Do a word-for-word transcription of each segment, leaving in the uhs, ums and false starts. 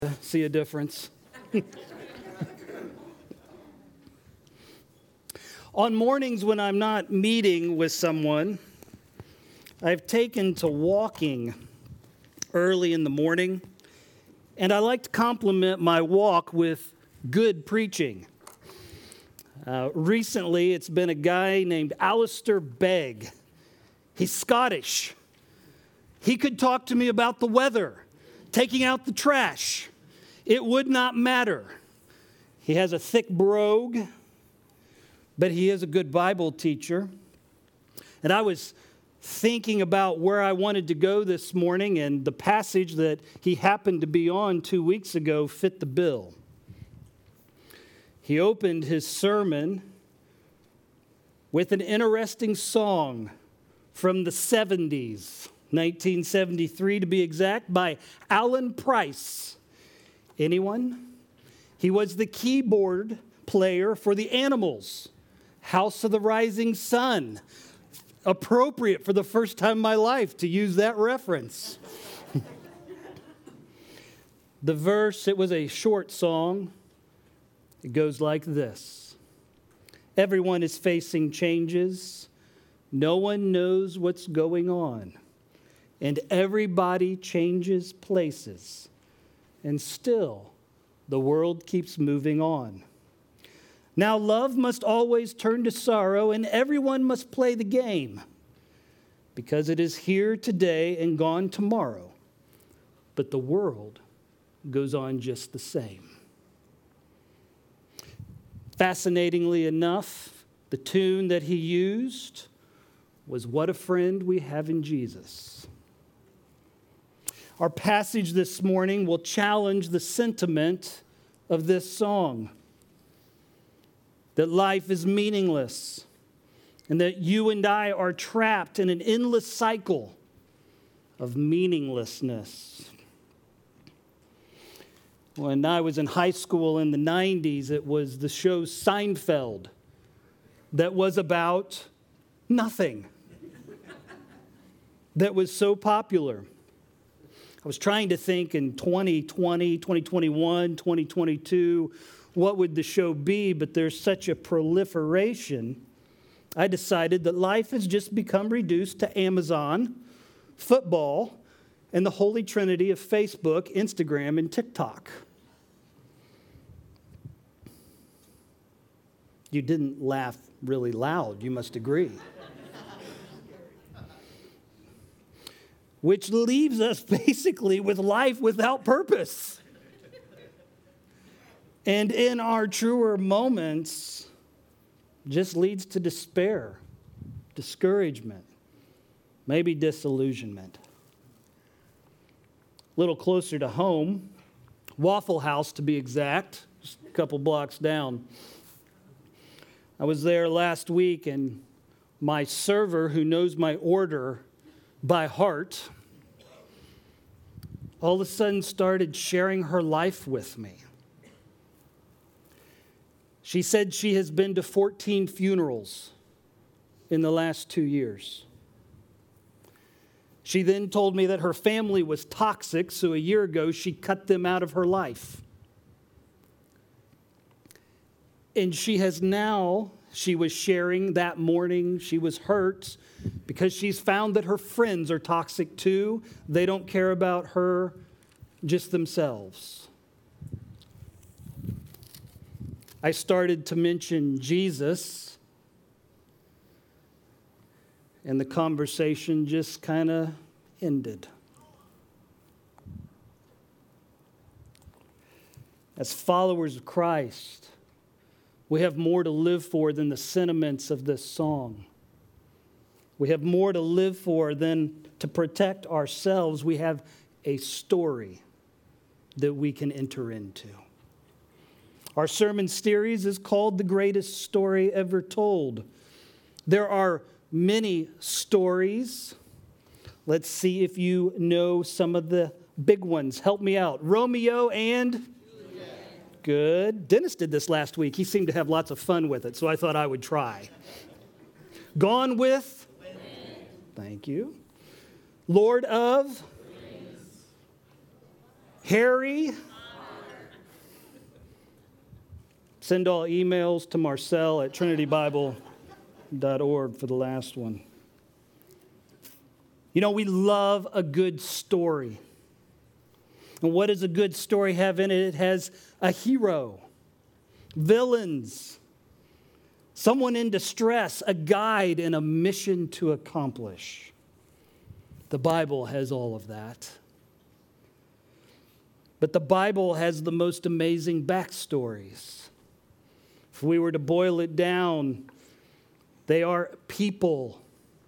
See a difference? On mornings when I'm not meeting with someone, I've taken to walking early in the morning, and I like to complement my walk with good preaching. Uh, recently, it's been a guy named Alistair Begg. He's Scottish. He could talk to me about the weather, taking out the trash. It would not matter. He has a thick brogue, but he is a good Bible teacher. And I was thinking about where I wanted to go this morning, and the passage that he happened to be on two weeks ago fit the bill. He opened his sermon with an interesting song from the seventies, nineteen seventy-three to be exact, by Alan Price. Anyone? He was the keyboard player for the Animals, House of the Rising Sun. Appropriate for the first time in my life to use that reference. The verse, it was a short song. It goes like this. Everyone is facing changes. No one knows what's going on. And everybody changes places. And still, the world keeps moving on. Now, love must always turn to sorrow, and everyone must play the game, because it is here today and gone tomorrow. But the world goes on just the same. Fascinatingly enough, the tune that he used was "What a Friend We Have in Jesus." Our passage this morning will challenge the sentiment of this song, that life is meaningless and that you and I are trapped in an endless cycle of meaninglessness. When I was in high school in the nineties, it was the show Seinfeld that was about nothing, that was so popular. I was trying to think in twenty twenty, twenty twenty-one, twenty twenty-two, what would the show be? But there's such a proliferation. I decided that life has just become reduced to Amazon, football, and the holy trinity of Facebook, Instagram, and TikTok. You didn't laugh really loud, you must agree. Which leaves us basically with life without purpose. And in our truer moments, just leads to despair, discouragement, maybe disillusionment. A little closer to home, Waffle House to be exact, just a couple blocks down. I was there last week, and my server, who knows my order by heart, all of a sudden started sharing her life with me. She said she has been to fourteen funerals in the last two years. She then told me that her family was toxic, so a year ago she cut them out of her life. And she has now, she was sharing that morning, she was hurt because she's found that her friends are toxic too. They don't care about her, just themselves. I started to mention Jesus, and the conversation just kind of ended. As followers of Christ, we have more to live for than the sentiments of this song. We have more to live for than to protect ourselves. We have a story that we can enter into. Our sermon series is called The Greatest Story Ever Told. There are many stories. Let's see if you know some of the big ones. Help me out. Romeo and Juliet. Good. Dennis did this last week. He seemed to have lots of fun with it, so I thought I would try. Gone with? Wind. Thank you. Lord of? Rings. Harry? Send all emails to Marcel at trinity bible dot org for the last one. You know, we love a good story. And what does a good story have in it? It has a hero, villains, someone in distress, a guide, and a mission to accomplish. The Bible has all of that. But the Bible has the most amazing backstories. If we were to boil it down, they are people,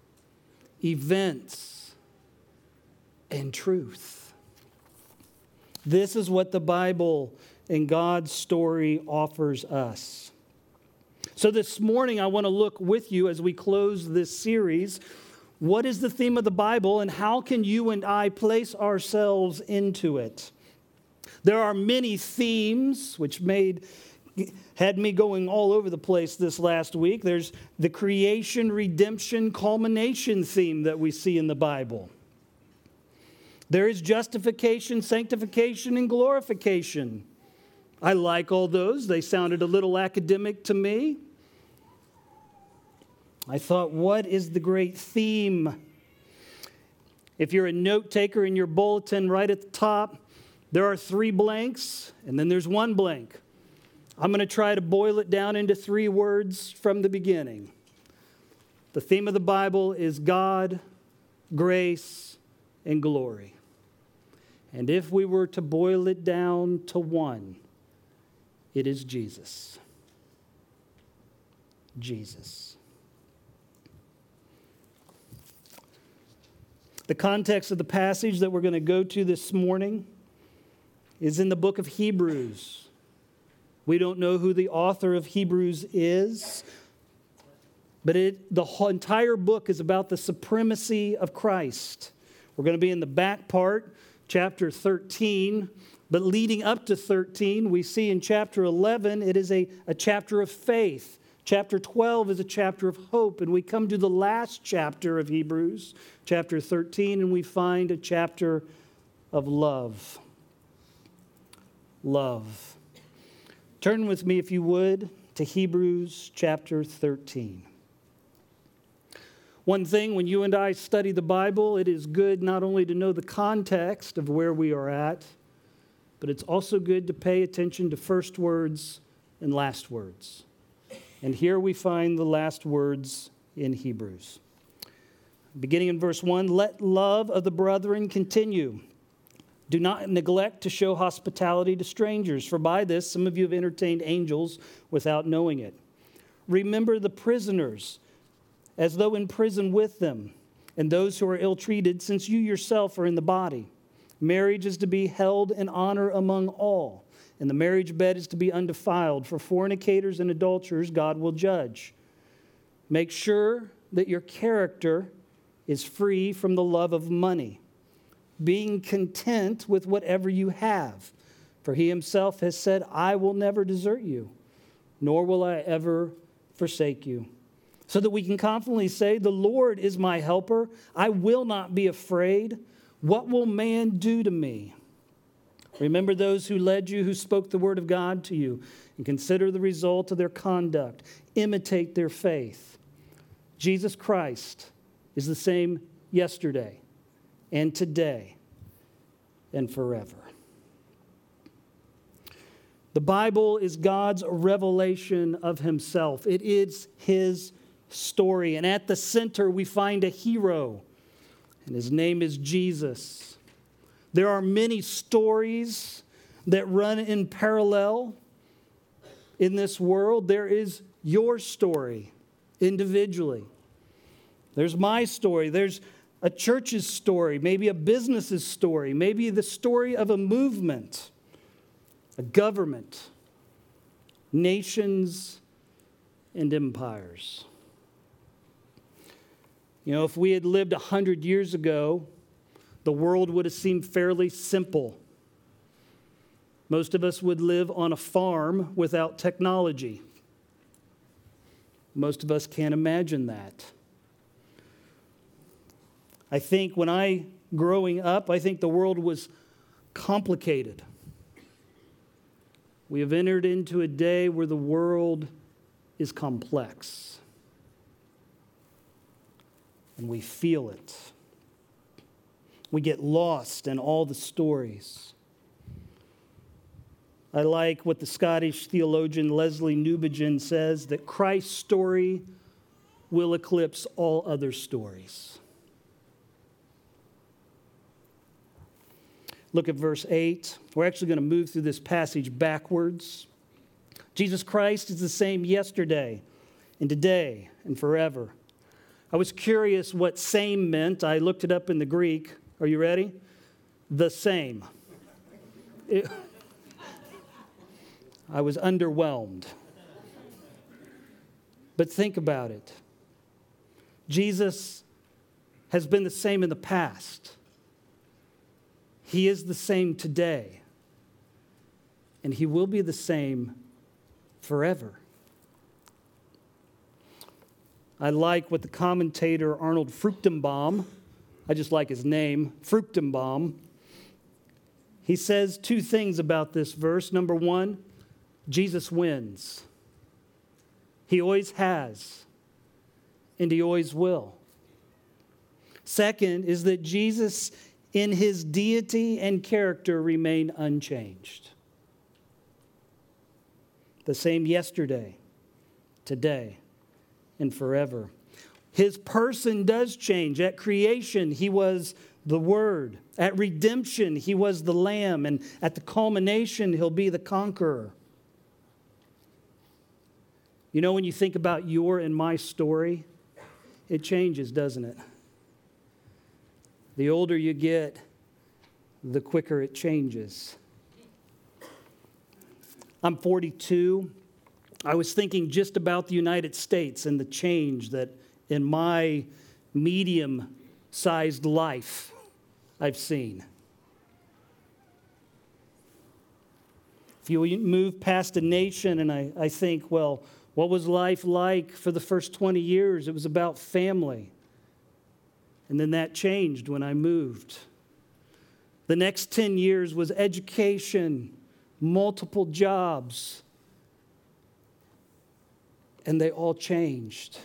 events, and truth. This is what the Bible and God's story offers us. So this morning, I want to look with you as we close this series. What is the theme of the Bible, and how can you and I place ourselves into it? There are many themes which made had me going all over the place this last week. There's the creation, redemption, culmination theme that we see in the Bible. There is justification, sanctification, and glorification. I like all those. They sounded a little academic to me. I thought, what is the great theme? If you're a note taker in your bulletin, right at the top, there are three blanks, and then there's one blank. I'm going to try to boil it down into three words from the beginning. The theme of the Bible is God, grace, and glory. And if we were to boil it down to one, it is Jesus. Jesus. The context of the passage that we're going to go to this morning is in the book of Hebrews. We don't know who the author of Hebrews is, but it, the whole entire book is about the supremacy of Christ. We're going to be in the back part, chapter thirteen, but leading up to thirteen, we see in chapter eleven, it is a, a chapter of faith. Chapter twelve is a chapter of hope, and we come to the last chapter of Hebrews, chapter thirteen, and we find a chapter of love. Love. Turn with me, if you would, to Hebrews chapter thirteen. One thing, when you and I study the Bible, it is good not only to know the context of where we are at, but it's also good to pay attention to first words and last words. And here we find the last words in Hebrews. Beginning in verse one, let love of the brethren continue. Do not neglect to show hospitality to strangers, for by this some of you have entertained angels without knowing it. Remember the prisoners, as though in prison with them, and those who are ill-treated, since you yourself are in the body. Marriage is to be held in honor among all, and the marriage bed is to be undefiled. For fornicators and adulterers God will judge. Make sure that your character is free from the love of money, being content with whatever you have. For he himself has said, I will never desert you, nor will I ever forsake you. So that we can confidently say, the Lord is my helper. I will not be afraid. What will man do to me? Remember those who led you, who spoke the word of God to you, and consider the result of their conduct. Imitate their faith. Jesus Christ is the same yesterday and today and forever. The Bible is God's revelation of himself. It is his story. And at the center, we find a hero, and his name is Jesus. There are many stories that run in parallel in this world. There is your story individually. There's my story. There's a church's story, maybe a business's story, maybe the story of a movement, a government, nations, and empires. You know, if we had lived a hundred years ago, the world would have seemed fairly simple. Most of us would live on a farm without technology. Most of us can't imagine that. I think when I, growing up, I think the world was complicated. We have entered into a day where the world is complex. And we feel it. We get lost in all the stories. I like what the Scottish theologian Leslie Newbigin says, that Christ's story will eclipse all other stories. Look at verse eight. We're actually going to move through this passage backwards. Jesus Christ is the same yesterday and today and forever. I was curious what same meant. I looked it up in the Greek. Are you ready? The same. It, I was underwhelmed. But think about it. Jesus has been the same in the past. He is the same today. And he will be the same forever. I like what the commentator Arnold Fruchtenbaum, I just like his name, Fruchtenbaum, he says two things about this verse. Number one, Jesus wins. He always has, and he always will. Second is that Jesus, in his deity and character, remain unchanged. The same yesterday, today, and forever. His person does change. At creation, he was the Word. At redemption, he was the Lamb. And at the culmination, he'll be the conqueror. You know, when you think about your and my story, it changes, doesn't it? The older you get, the quicker it changes. I'm forty-two. I was thinking just about the United States and the change that in my medium-sized life I've seen. If you move past a nation and I, I think, well, what was life like for the first twenty years? It was about family. And then that changed when I moved. The next ten years was education, multiple jobs. And they all changed.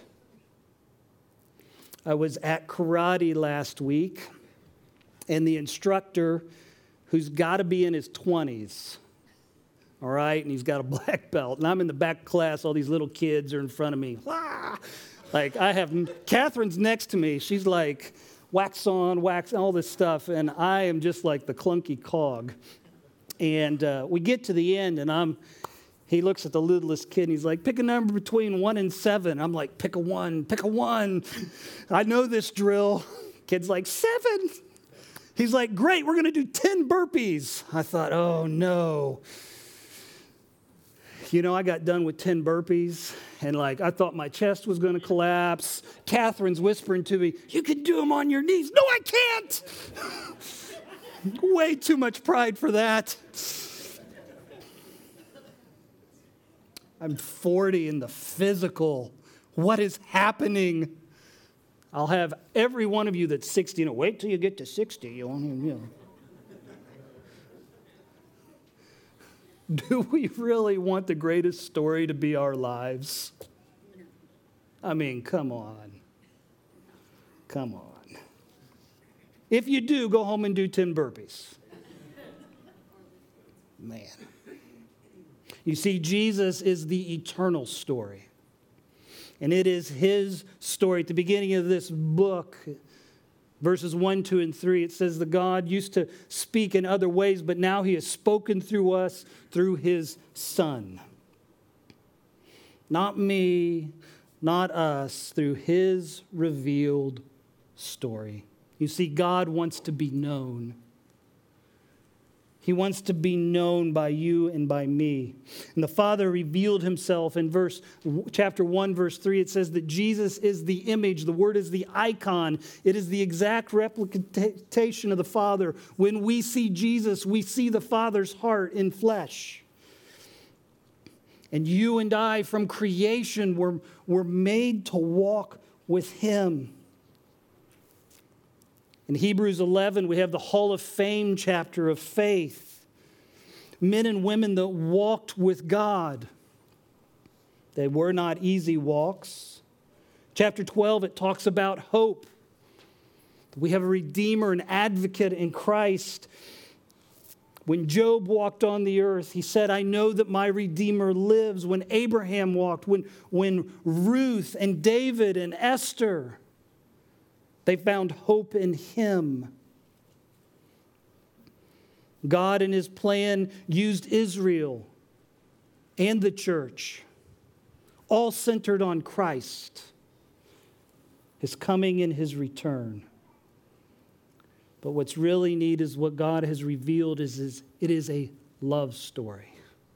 I was at karate last week, and the instructor, who's got to be in his twenties, all right, and he's got a black belt, and I'm in the back class, all these little kids are in front of me. Ah! Like, I have, Catherine's next to me, she's like, wax on, wax, all this stuff, and I am just like the clunky cog. And uh, we get to the end, and I'm, he looks at the littlest kid, and he's like, pick a number between one and seven. I'm like, pick a one, pick a one. I know this drill. Kid's like, seven. He's like, great, we're going to do ten burpees. I thought, oh, no. You know, I got done with ten burpees, and like, I thought my chest was going to collapse. Catherine's whispering to me, you can do them on your knees. No, I can't. Way too much pride for that. I'm forty in the physical. What is happening? I'll have every one of you that's sixty. You know, wait till you get to sixty. You know. Do we really want the greatest story to be our lives? I mean, come on. Come on. If you do, go home and do ten burpees. Man. You see, Jesus is the eternal story. And it is his story. At the beginning of this book, verses one, two, and three, it says that God used to speak in other ways, but now he has spoken through us through his Son. Not me, not us, through his revealed story. You see, God wants to be known. He wants to be known by you and by me. And the Father revealed himself in verse chapter one, verse three. It says that Jesus is the image. The Word is the icon. It is the exact replication of the Father. When we see Jesus, we see the Father's heart in flesh. And you and I, from creation, were, were made to walk with him. In Hebrews eleven, we have the Hall of Fame chapter of faith. men and women that walked with God. They were not easy walks. Chapter twelve, it talks about hope. We have a Redeemer, an advocate in Christ. When Job walked on the earth, he said, I know that my Redeemer lives. When Abraham walked, when, when Ruth and David and Esther, they found hope in him. God in his plan used Israel and the church, all centered on Christ, his coming and his return. But what's really neat is what God has revealed is, is it is a love story.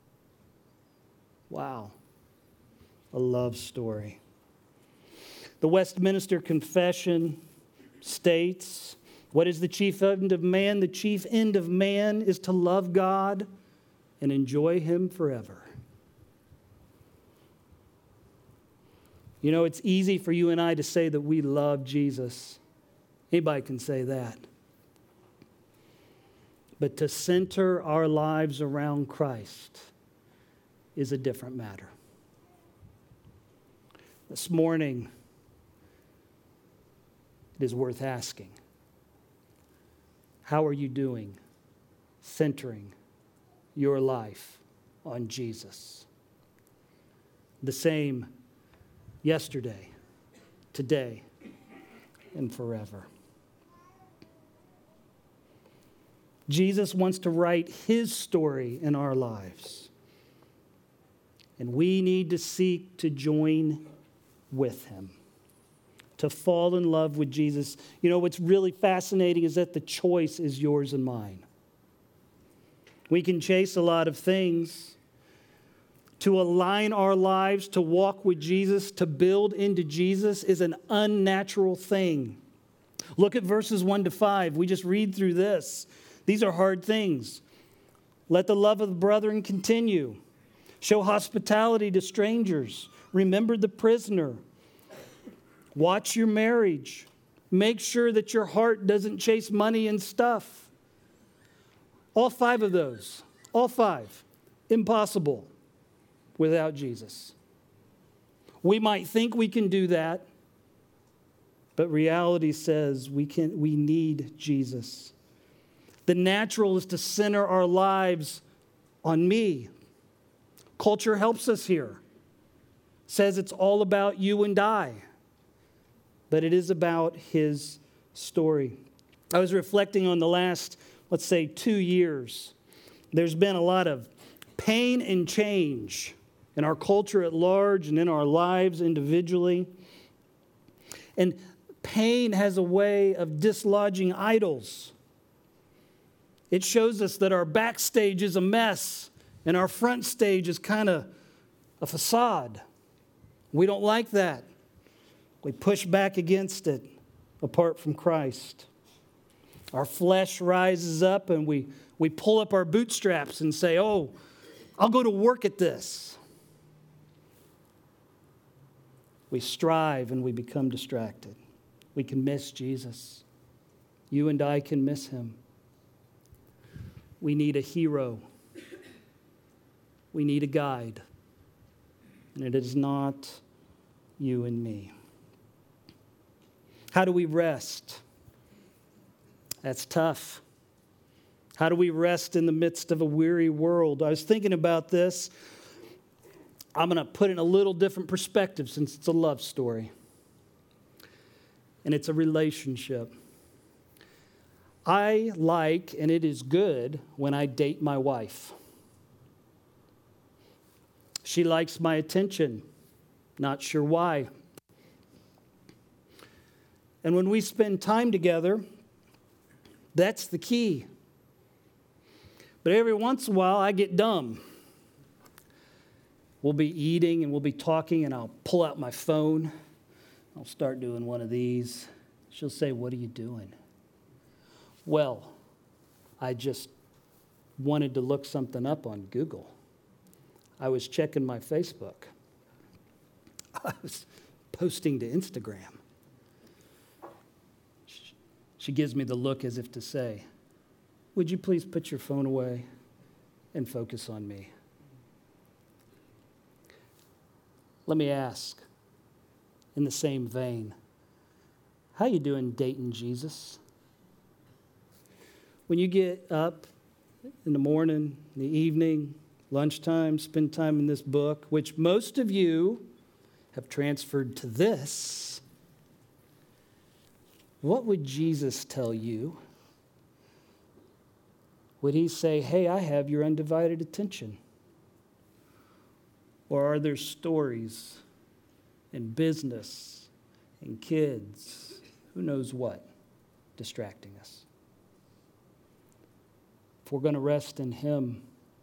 Wow. A love story. The Westminster Confession states, what is the chief end of man? The chief end of man is to love God and enjoy him forever. You know, it's easy for you and I to say that we love Jesus. Anybody can say that. But to center our lives around Christ is a different matter. This morning, it is worth asking, how are you doing centering your life on Jesus? The same yesterday, today, and forever. Jesus wants to write his story in our lives. And we need to seek to join with him, to fall in love with Jesus. You know, what's really fascinating is that the choice is yours and mine. We can chase a lot of things. To align our lives, to walk with Jesus, to build into Jesus is an unnatural thing. Look at verses one to five. We just read through this. These are hard things. Let the love of the brethren continue. Show hospitality to strangers. Remember the prisoner. Watch your marriage. Make sure that your heart doesn't chase money and stuff. All five of those, all five, impossible without Jesus. We might think we can do that, but reality says we can. We need Jesus. The natural is to center our lives on me. Culture helps us here. Says it's all about you and I. But it is about his story. I was reflecting on the last, let's say, two years. There's been a lot of pain and change in our culture at large and in our lives individually. And pain has a way of dislodging idols. It shows us that our backstage is a mess and our front stage is kind of a facade. We don't like that. We push back against it apart from Christ. Our flesh rises up and we, we pull up our bootstraps and say, oh, I'll go to work at this. We strive and we become distracted. We can miss Jesus. You and I can miss him. We need a hero. We need a guide. And it is not you and me. How do we rest? That's tough. How do we rest in the midst of a weary world? I was thinking about this. I'm going to put it in a little different perspective since it's a love story. And it's a relationship. I like, and it is good, when I date my wife. She likes my attention. Not sure why. And when we spend time together, that's the key. But every once in a while, I get dumb. We'll be eating and we'll be talking, and I'll pull out my phone. I'll start doing one of these. She'll say, "What are you doing?" Well, I just wanted to look something up on Google. I was checking my Facebook. I was posting to Instagram. She gives me the look as if to say, "Would you please put your phone away? and focus on me. Let me ask, in the same vein, how you doing dating Jesus? When you get up in the morning, in the evening, lunchtime, spend time in this book, which most of you have transferred to this, what would Jesus tell you? Would he say, hey, I have your undivided attention? Or are there stories and business and kids, who knows what, distracting us? If we're going to rest in him,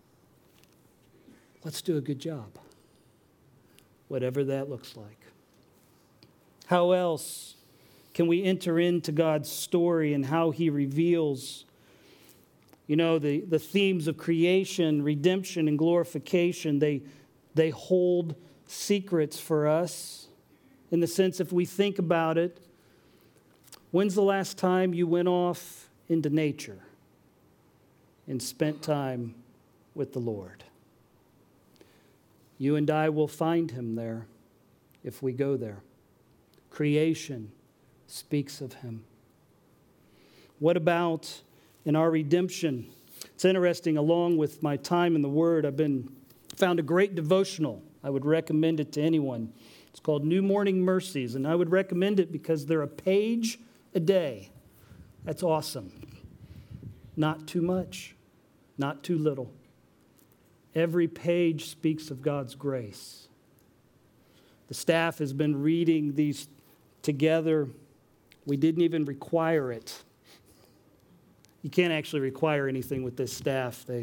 let's do a good job, whatever that looks like. How else can we enter into God's story and how he reveals, you know, the, the themes of creation, redemption, and glorification? They, they hold secrets for us in the sense, if we think about it, when's the last time you went off into nature and spent time with the Lord? You and I will find him there if we go there. Creation speaks of him. What about in our redemption? It's interesting, along with my time in the Word, I've been found a great devotional. I would recommend it to anyone. It's called New Morning Mercies, and I would recommend it because they're a page a day. That's awesome. Not too much, not too little. Every page speaks of God's grace. The staff has been reading these together. We didn't even require it. You can't actually require anything with this staff. They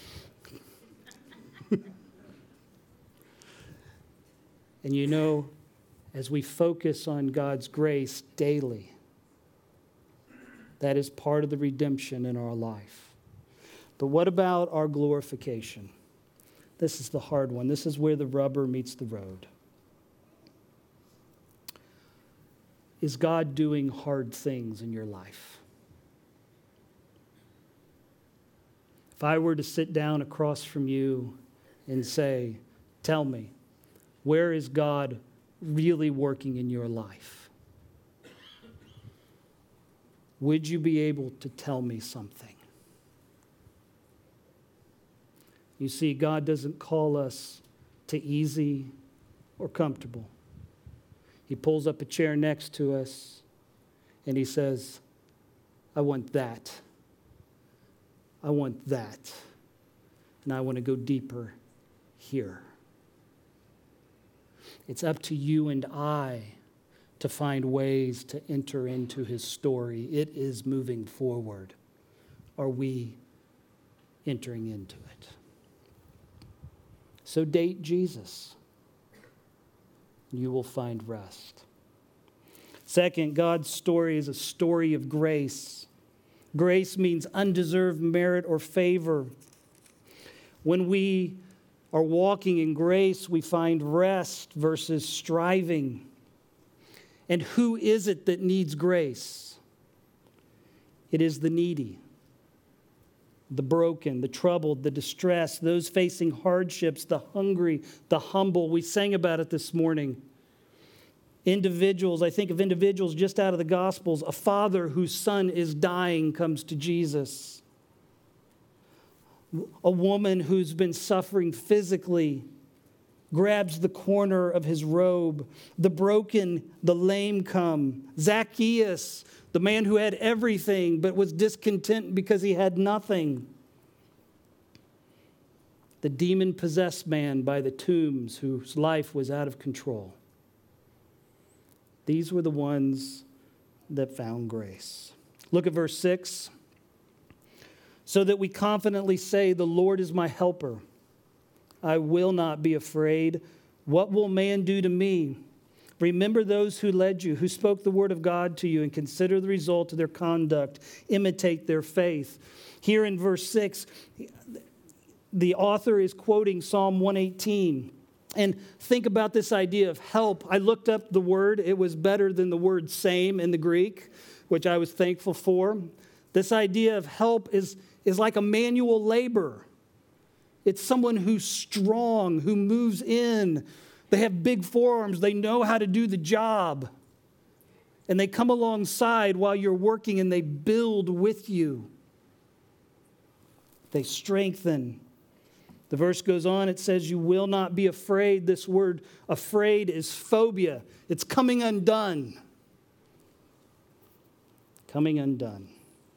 And you know, as we focus on God's grace daily, that is part of the redemption in our life. But what about our glorification? This is the hard one. This is where the rubber meets the road. Is God doing hard things in your life? If I were to sit down across from you and say, tell me, where is God really working in your life? Would you be able to tell me something? You see, God doesn't call us to easy or comfortable. He pulls up a chair next to us and he says, I want that. I want that. And I want to go deeper here. It's up to you and I to find ways to enter into his story. It is moving forward. Are we entering into it? So date Jesus. You will find rest. Second, God's story is a story of grace. Grace means undeserved merit or favor. When we are walking in grace, we find rest versus striving. And who is it that needs grace? It is the needy, the broken, the troubled, the distressed, those facing hardships, the hungry, the humble. We sang about it this morning. Individuals, I think of individuals just out of the Gospels. A father whose son is dying comes to Jesus. A woman who's been suffering physically grabs the corner of his robe. The broken, the lame come. Zacchaeus, the man who had everything but was discontent because he had nothing. The demon-possessed man by the tombs whose life was out of control. These were the ones that found grace. Look at verse six. So that we confidently say, the Lord is my helper. I will not be afraid. What will man do to me? Remember those who led you, who spoke the word of God to you, and consider the result of their conduct. Imitate their faith. Here in verse six, the author is quoting Psalm one eighteen. And think about this idea of help. I looked up the word. It was better than the word same in the Greek, which I was thankful for. This idea of help is, is like a manual labor. It's someone who's strong, who moves in. They have big forearms. They know how to do the job. And they come alongside while you're working and they build with you. They strengthen. The verse goes on, it says, you will not be afraid. This word afraid is phobia. It's coming undone. Coming undone.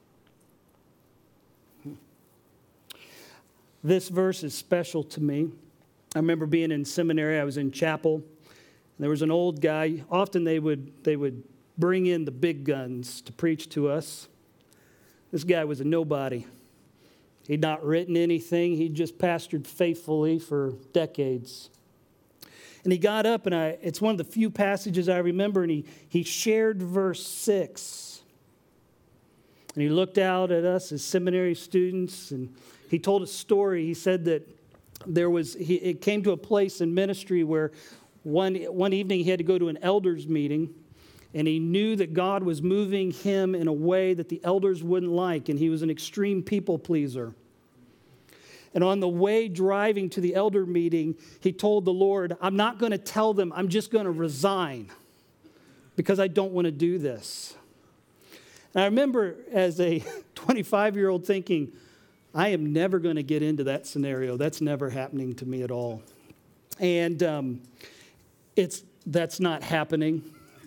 This verse is special to me. I remember being in seminary. I was in chapel. And there was an old guy. Often they would, they would bring in the big guns to preach to us. This guy was a nobody. He'd not written anything. He'd just pastored faithfully for decades. And he got up, and I, it's one of the few passages I remember, and he, he shared verse six. And he looked out at us as seminary students, and he told a story. He said that there was, he, it came to a place in ministry where one, one evening he had to go to an elders meeting, and he knew that God was moving him in a way that the elders wouldn't like, and he was an extreme people pleaser. And on the way driving to the elder meeting, he told the Lord, I'm not going to tell them, I'm just going to resign because I don't want to do this. And I remember as a twenty-five-year-old thinking, I am never going to get into that scenario. That's never happening to me at all. And um, it's that's not happening.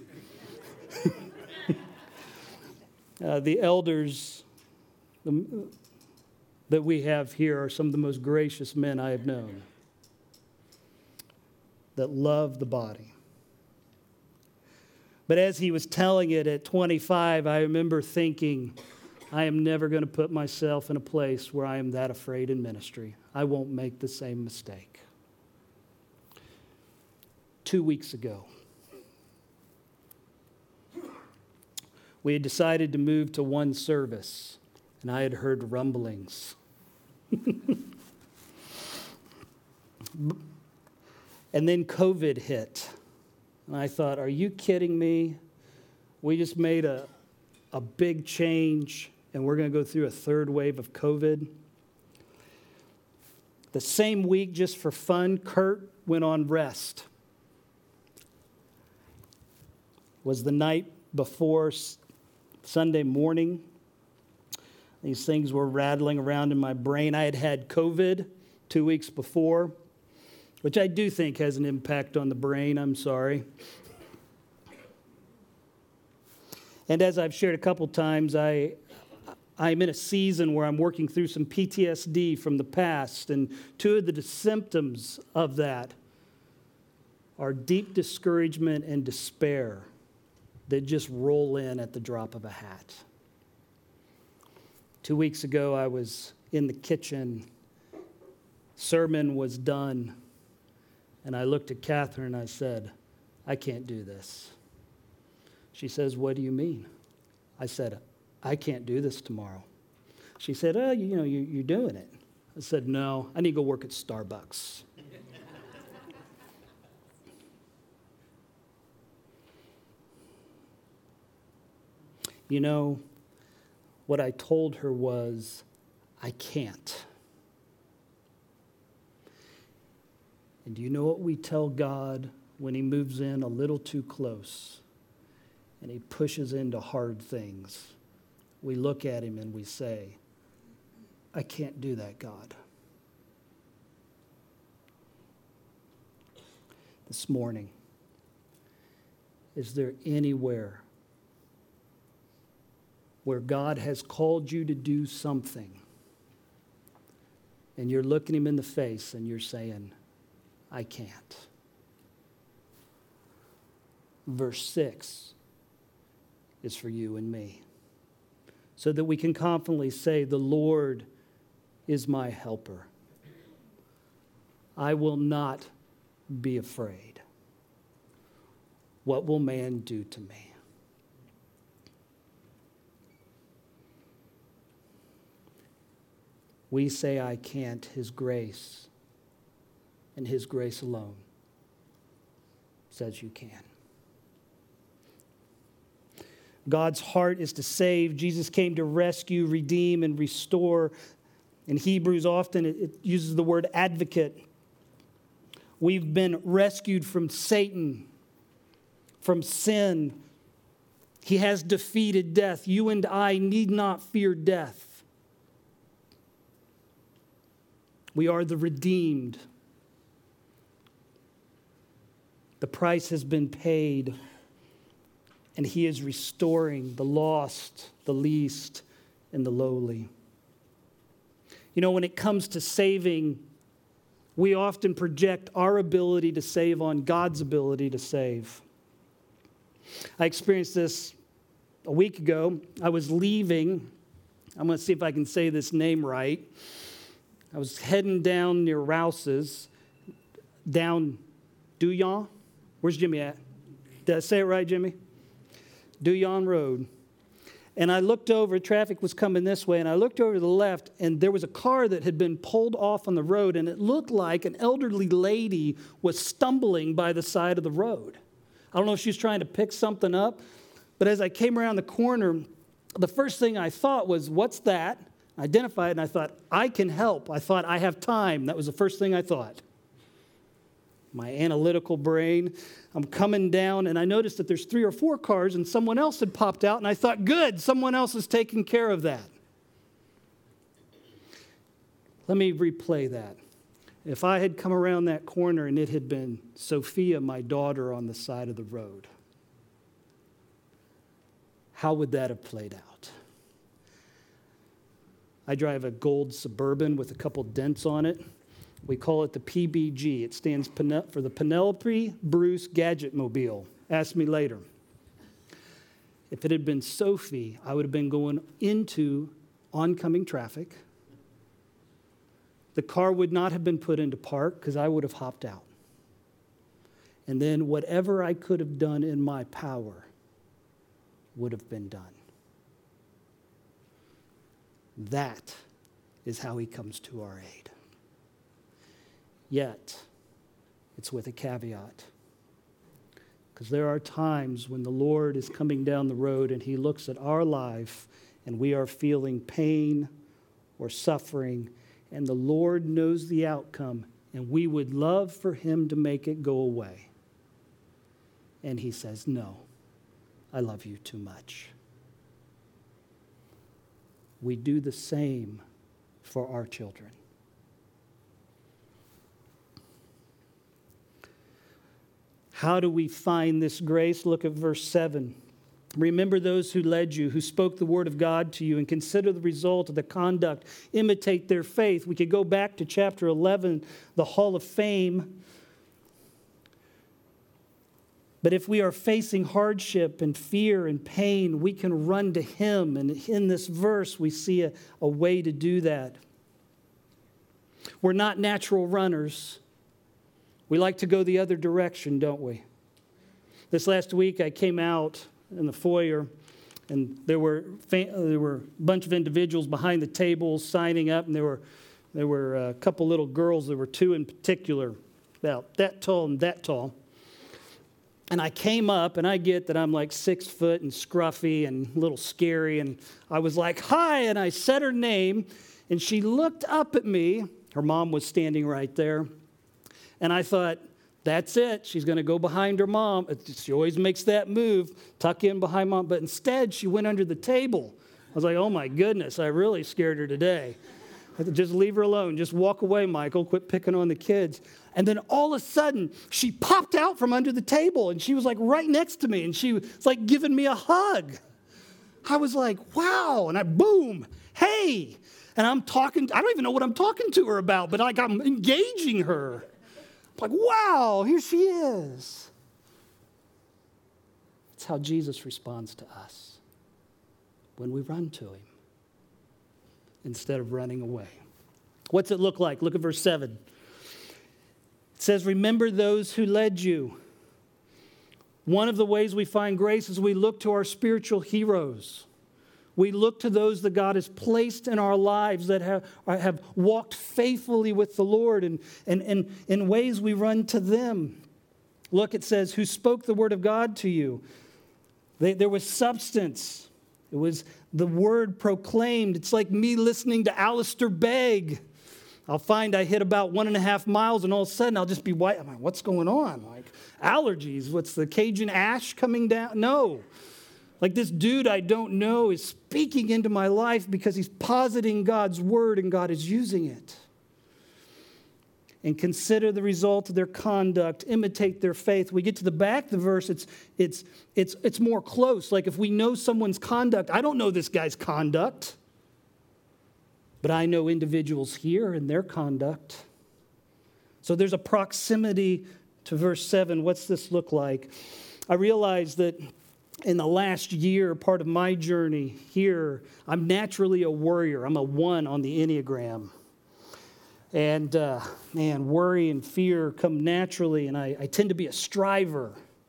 uh, the elders the, that we have here are some of the most gracious men I have known that love the body. But as he was telling it at twenty-five, I remember thinking, I am never going to put myself in a place where I am that afraid in ministry. I won't make the same mistake. Two weeks ago, we had decided to move to one service, and I had heard rumblings. And then COVID hit. And I thought, are you kidding me? We just made a, a big change, and we're going to go through a third wave of COVID. The same week, just for fun, Kurt went on rest. It was the night before Sunday morning. These things were rattling around in my brain. I had had COVID two weeks before, which I do think has an impact on the brain. I'm sorry. And as I've shared a couple times, I, I'm in a season where I'm working through some P T S D from the past, and two of the symptoms of that are deep discouragement and despair that just roll in at the drop of a hat. Two weeks ago, I was in the kitchen. Sermon was done. And I looked at Catherine and I said, I can't do this. She says, what do you mean? I said, I can't do this tomorrow. She said, oh, you know, you, you're doing it. I said, no, I need to go work at Starbucks. You know, what I told her was, I can't. And do you know what we tell God when he moves in a little too close and he pushes into hard things? We look at him and we say, I can't do that, God. This morning, is there anywhere where God has called you to do something and you're looking him in the face and you're saying, I can't? Verse six is for you and me, so that we can confidently say, the Lord is my helper. I will not be afraid. What will man do to me? We say, I can't. His grace and his grace alone says you can. God's heart is to save. Jesus came to rescue, redeem, and restore. In Hebrews, often it, it uses the word advocate. We've been rescued from Satan, from sin. He has defeated death. You and I need not fear death. We are the redeemed. The price has been paid, and he is restoring the lost, the least, and the lowly. You know, when it comes to saving, we often project our ability to save on God's ability to save. I experienced this a week ago. I was leaving. I'm going to see if I can say this name right. I was heading down near Rouse's, down Duyon. Where's Jimmy at? Did I say it right, Jimmy? Duyon Road. And I looked over, traffic was coming this way, and I looked over to the left, and there was a car that had been pulled off on the road, and it looked like an elderly lady was stumbling by the side of the road. I don't know if she was trying to pick something up, but as I came around the corner, the first thing I thought was, what's that? I identified it, and I thought, I can help. I thought, I have time. That was the first thing I thought. My analytical brain. I'm coming down, and I noticed that there's three or four cars, and someone else had popped out, and I thought, good, someone else is taking care of that. Let me replay that. If I had come around that corner and it had been Sophia, my daughter, on the side of the road, how would that have played out? I drive a gold Suburban with a couple dents on it. We call it the P B G. It stands for the Penelope Bruce Gadget Mobile. Ask me later. If it had been Sophie, I would have been going into oncoming traffic. The car would not have been put into park because I would have hopped out. And then whatever I could have done in my power would have been done. That is how he comes to our aid. Yet, it's with a caveat. Because there are times when the Lord is coming down the road and he looks at our life and we are feeling pain or suffering, and the Lord knows the outcome, and we would love for him to make it go away. And he says, no, I love you too much. We do the same for our children. How do we find this grace? Look at verse seven. Remember those who led you, who spoke the word of God to you, and consider the result of the conduct. Imitate their faith. We could go back to chapter eleven, the Hall of Fame. But if we are facing hardship and fear and pain, we can run to him. And in this verse, we see a, a way to do that. We're not natural runners. We like to go the other direction, don't we? This last week, I came out in the foyer, and there were there were a bunch of individuals behind the tables signing up, and there were there were a couple little girls. There were two in particular, about that tall and that tall. And I came up, and I get that I'm like six foot and scruffy and a little scary, and I was like, "Hi," and I said her name, and she looked up at me. Her mom was standing right there. And I thought, that's it. She's going to go behind her mom. She always makes that move, tuck in behind mom. But instead, she went under the table. I was like, oh, my goodness, I really scared her today. I said, just leave her alone. Just walk away, Michael. Quit picking on the kids. And then all of a sudden, she popped out from under the table, and she was like right next to me, and she was like giving me a hug. I was like, wow. And I, boom, hey. And I'm talking, I don't even know what I'm talking to her about, but like I'm engaging her. Like, wow, here she is. That's how Jesus responds to us when we run to him instead of running away. What's it look like? Look at verse seven. It says, remember those who led you. One of the ways we find grace is we look to our spiritual heroes. We look to those that God has placed in our lives that have, have walked faithfully with the Lord, and, and, and in ways we run to them. Look, it says, who spoke the word of God to you. They, there was substance. It was the word proclaimed. It's like me listening to Alistair Begg. I'll find I hit about one and a half miles, and all of a sudden I'll just be white. I'm like, what's going on? Like, allergies? What's the Cajun ash coming down? No. Like, this dude I don't know is speaking into my life because he's positing God's word and God is using it. And consider the result of their conduct, imitate their faith. We get to the back of the verse, it's, it's, it's, it's more close. Like, if we know someone's conduct, I don't know this guy's conduct, but I know individuals here and their conduct. So there's a proximity to verse seven. What's this look like? I realize that in the last year, part of my journey here, I'm naturally a worrier. I'm a one on the Enneagram. And, uh, man, worry and fear come naturally, and I, I tend to be a striver.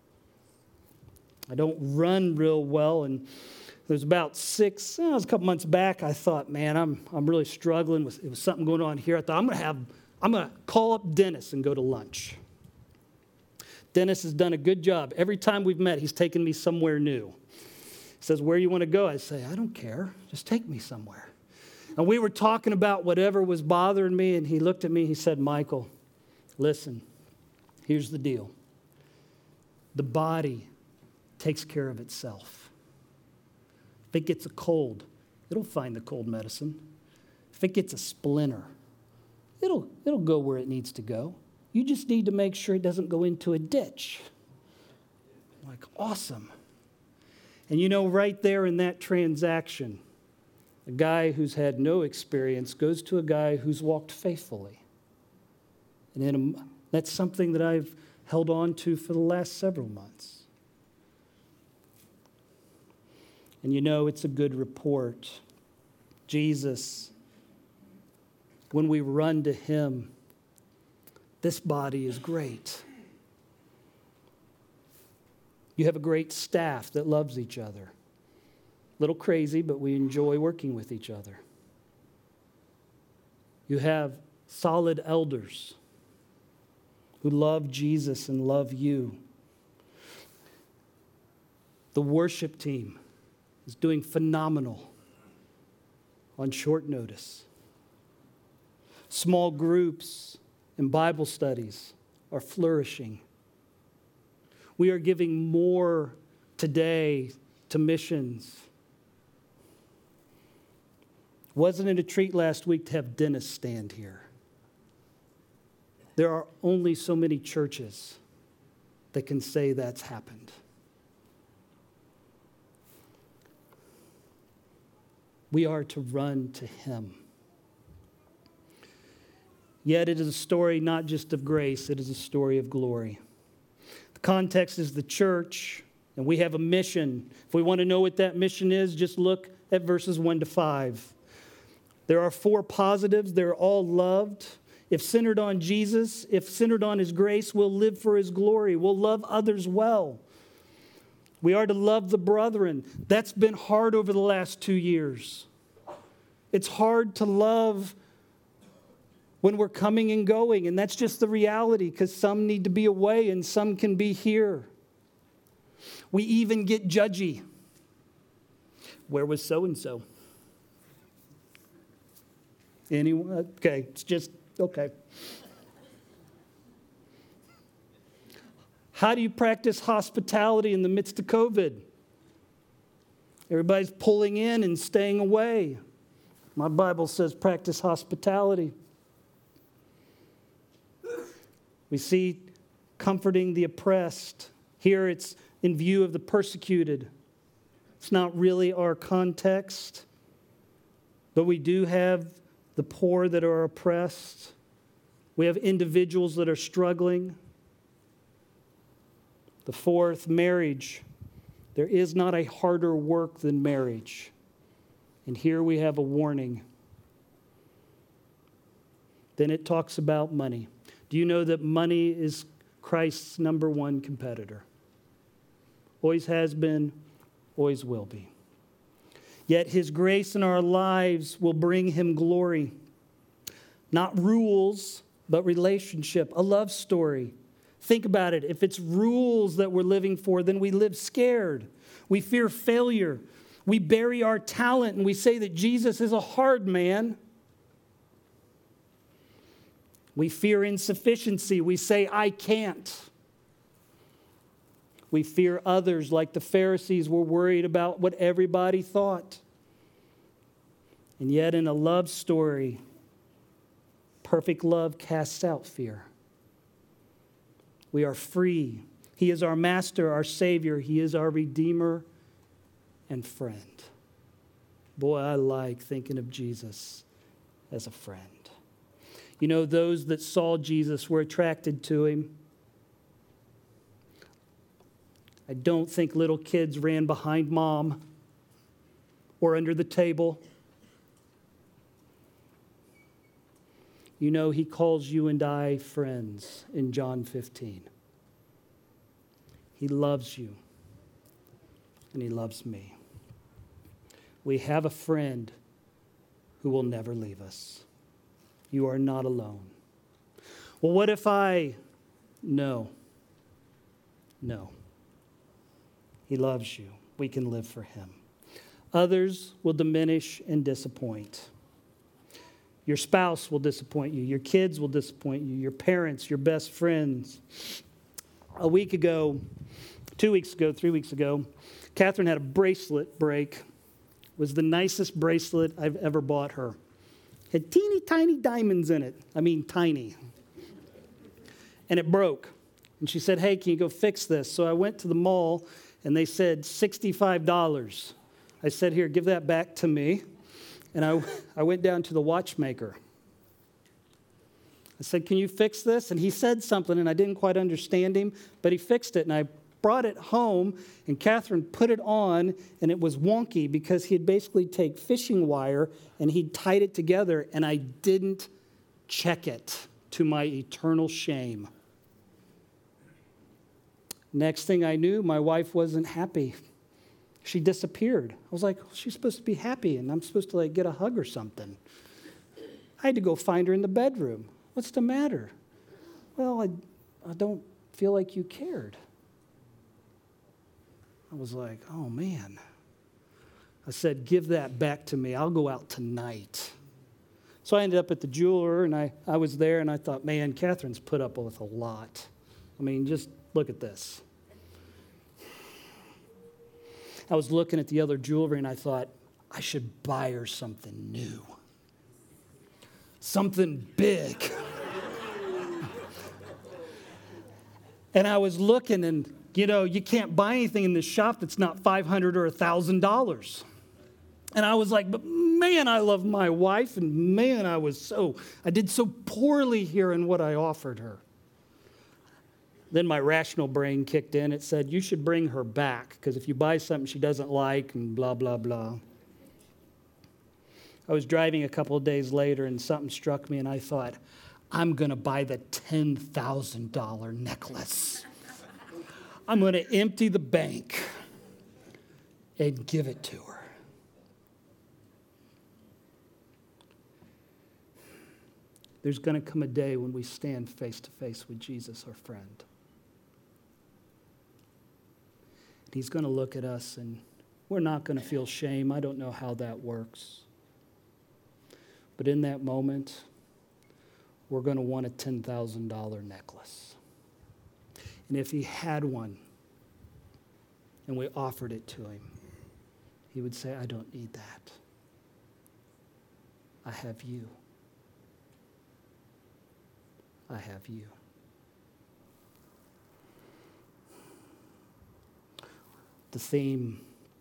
I don't run real well, and it was about six, oh, it was a couple months back, I thought, man, I'm I'm really struggling with, it was something going on here. I thought, I'm going to have, I'm going to call up Dennis and go to lunch. Dennis has done a good job. Every time we've met, he's taken me somewhere new. He says, where you want to go? I say, I don't care. Just take me somewhere. And we were talking about whatever was bothering me, and he looked at me, he said, Michael, listen, here's the deal. The body takes care of itself. If it gets a cold, it'll find the cold medicine. If it gets a splinter, it'll, it'll go where it needs to go. You just need to make sure it doesn't go into a ditch. I'm like, awesome. And you know, right there in that transaction, a guy who's had no experience goes to a guy who's walked faithfully. And then that's something that I've held on to for the last several months. And you know, it's a good report. Jesus, when we run to him, this body is great. You have a great staff that loves each other. A little crazy, but we enjoy working with each other. You have solid elders who love Jesus and love you. The worship team is doing phenomenal on short notice. Small groups and Bible studies are flourishing. We are giving more today to missions. Wasn't it a treat last week to have Dennis stand here? There are only so many churches that can say that's happened. We are to run to him. Yet it is a story not just of grace, it is a story of glory. The context is the church, and we have a mission. If we want to know what that mission is, just look at verses one to five. There are four positives. They're all loved. If centered on Jesus, if centered on his grace, we'll live for his glory. We'll love others well. We are to love the brethren. That's been hard over the last two years. It's hard to love when we're coming and going, and that's just the reality, because some need to be away and some can be here. We even get judgy. Where was so-and-so? Anyone? Okay, it's just, okay. How do you practice hospitality in the midst of COVID? Everybody's pulling in and staying away. My Bible says practice hospitality. We see comforting the oppressed. Here it's in view of the persecuted. It's not really our context, but we do have the poor that are oppressed. We have individuals that are struggling. The fourth, marriage. There is not a harder work than marriage. And here we have a warning. Then it talks about money. Do you know that money is Christ's number one competitor? Always has been, always will be. Yet his grace in our lives will bring him glory. Not rules, but relationship, a love story. Think about it. If it's rules that we're living for, then we live scared. We fear failure. We bury our talent and we say that Jesus is a hard man. We fear insufficiency. We say, I can't. We fear others like the Pharisees were worried about what everybody thought. And yet in a love story, perfect love casts out fear. We are free. He is our master, our Savior. He is our Redeemer and friend. Boy, I like thinking of Jesus as a friend. You know, those that saw Jesus were attracted to him. I don't think little kids ran behind mom or under the table. You know, he calls you and I friends in John fifteen. He loves you, and he loves me. We have a friend who will never leave us. You are not alone. Well, what if I... No. No. He loves you. We can live for him. Others will diminish and disappoint. Your spouse will disappoint you. Your kids will disappoint you. Your parents, your best friends. A week ago, two weeks ago, three weeks ago, Catherine had a bracelet break. It was the nicest bracelet I've ever bought her. Had teeny tiny diamonds in it. I mean, tiny. And it broke. And she said, hey, can you go fix this? So I went to the mall, and they said sixty-five dollars. I said, here, give that back to me. And I, I went down to the watchmaker. I said, can you fix this? And he said something, and I didn't quite understand him, but he fixed it. And I brought it home, and Catherine put it on, and it was wonky because he'd basically take fishing wire, and he'd tied it together, and I didn't check it, to my eternal shame. Next thing I knew, my wife wasn't happy. She disappeared. I was like, she's supposed to be happy, and I'm supposed to like get a hug or something. I had to go find her in the bedroom. What's the matter? Well, I, I don't feel like you cared. I was like, oh, man. I said, give that back to me. I'll go out tonight. So I ended up at the jeweler, and I, I was there, and I thought, man, Catherine's put up with a lot. I mean, just look at this. I was looking at the other jewelry, and I thought, I should buy her something new. Something big. And I was looking, and, you know, you can't buy anything in this shop that's not five hundred dollars or one thousand dollars. And I was like, but man, I love my wife, and man, I was so, I did so poorly here in what I offered her. Then my rational brain kicked in. It said, you should bring her back, because if you buy something she doesn't like, and blah, blah, blah. I was driving a couple of days later, and something struck me, and I thought, I'm going to buy the ten thousand dollars necklace. I'm going to empty the bank and give it to her. There's going to come a day when we stand face to face with Jesus, our friend. He's going to look at us, and we're not going to feel shame. I don't know how that works. But in that moment, we're going to want a ten thousand dollars necklace. And if he had one, and we offered it to him, he would say, I don't need that. I have you. I have you. The theme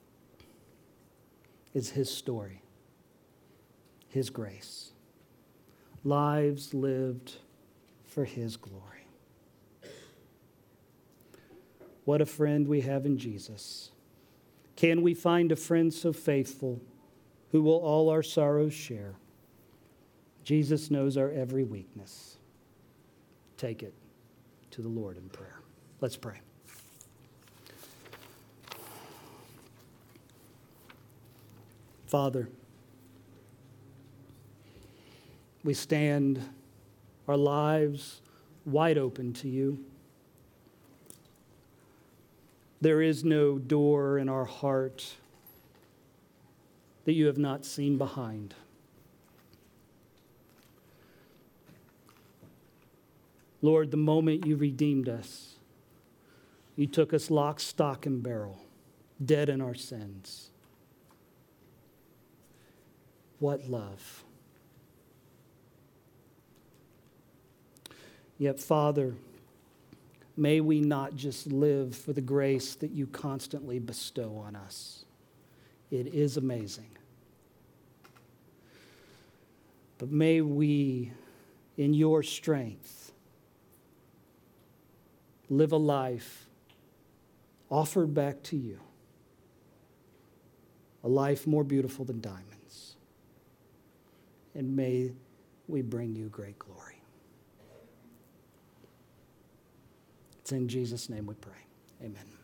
is his story, his grace, lives lived for his glory. What a friend we have in Jesus. Can we find a friend so faithful who will all our sorrows share? Jesus knows our every weakness. Take it to the Lord in prayer. Let's pray. Father, we stand our lives wide open to you. There is no door in our heart that you have not seen behind. Lord, the moment you redeemed us, you took us lock, stock, and barrel, dead in our sins. What love. Yet, Father, may we not just live for the grace that you constantly bestow on us. It is amazing. But may we, in your strength, live a life offered back to you, a life more beautiful than diamonds. And may we bring you great glory. It's in Jesus' name we pray. Amen.